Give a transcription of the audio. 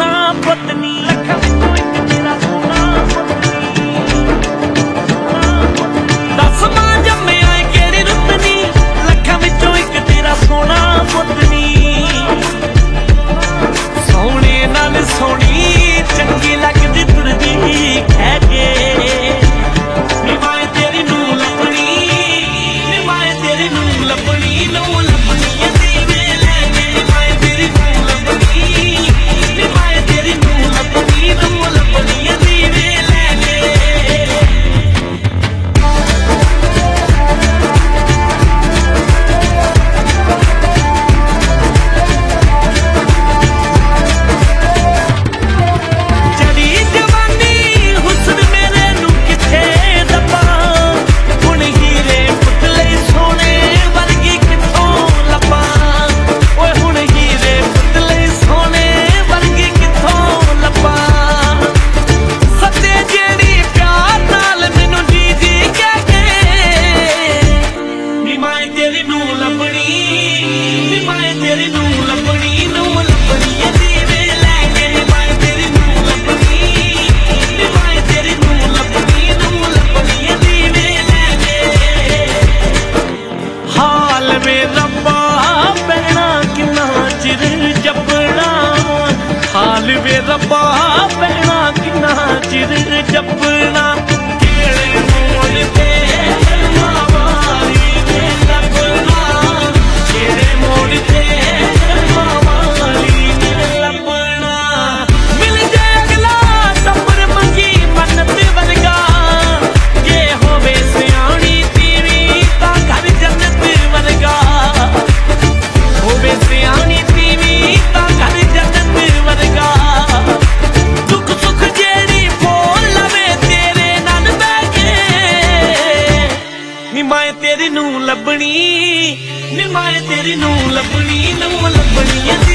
सोना पुतनी लखां विचों इक तेरा सोना पुतनी दस मां जम्मिया केड़ी रुतनी लखां विचों इक तेरा सोना पुतनी सोहणे नाल सोहणी चंगी लगदी तुरदी कह के नी माए तेरी नूं लभणी नी माए तेरी नूं लभणी नूं लभणी दीवे लैणे माए तेरी नूं लभणी नी माए तेरी नूं लभणी नूं लभणी दीवे लैणे हाल वे रब्बा पैना किन्ना चिर जपना केड़े मोड़ ते मावारी ने लभना केड़े मोड़ ते मावारी ने लभना मिल जाए अगला टब्बर मंगी मन्नत वर्गा जे होवे सियाणी तीवी तां घर जन्नत वर्गा होवे सियाणी तीवी तां घर जन्नत वर्गा दुख सुख जेड़ी बोल लवे तेरे नाल बैठे नी माए तेरी नूं लभणी नी माए तेरी नूं लभणी